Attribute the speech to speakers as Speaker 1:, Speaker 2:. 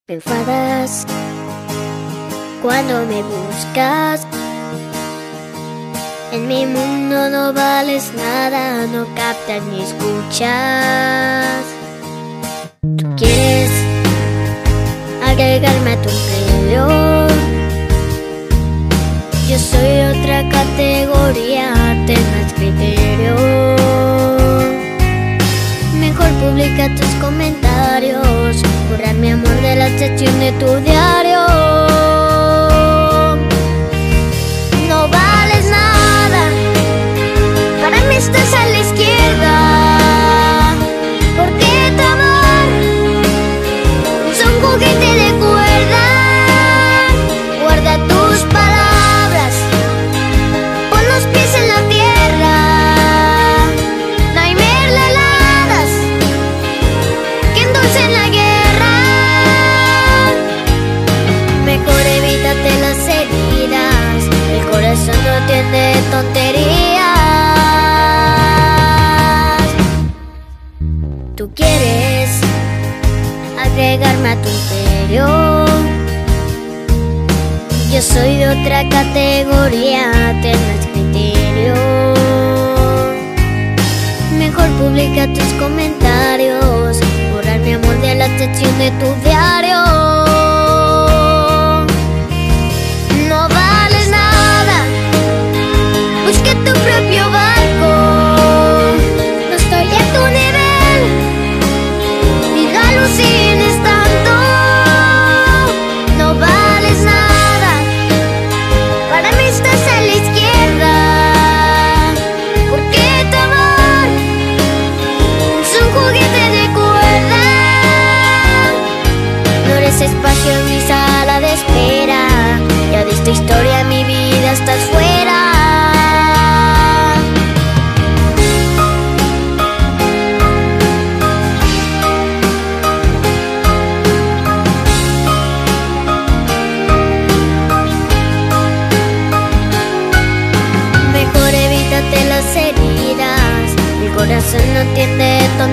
Speaker 1: Te enfadas cuando me buscas. En mi mundo no vales nada, no captas ni escuchas. Tú quieres agregarme a tu imperio. Yo soy otra categoría, ten más criterio. Mejor publica tus comentarios, borrar mi amor de la sección de tu diario. No vales nada, para mí estás a la izquierda. Porque tu amor es un juguete de cuerda. Guarda tus palabras, pon los pies en la tierra. No hay mermeladas que endulcen la guerra. Mejor evítate las heridas, el corazón no entiende tonterías. Tú quieres agregarme a tu imperio. Yo soy de otra categoría, ten más criterio. Mejor publica tus comentarios, borrar mi amor de la sección de tu diario. No vales nada, busca tu propio barco. No estoy a tu nivel, ni lo alucines tanto. No vales nada, para mí estás a la izquierda. Porque tu amor es un juguete de cuerda. No eres espacio en mi sala de espera. Ya de esta historia mi vida estás fuera. Mejor evítate las heridas, el corazón no entiende todo.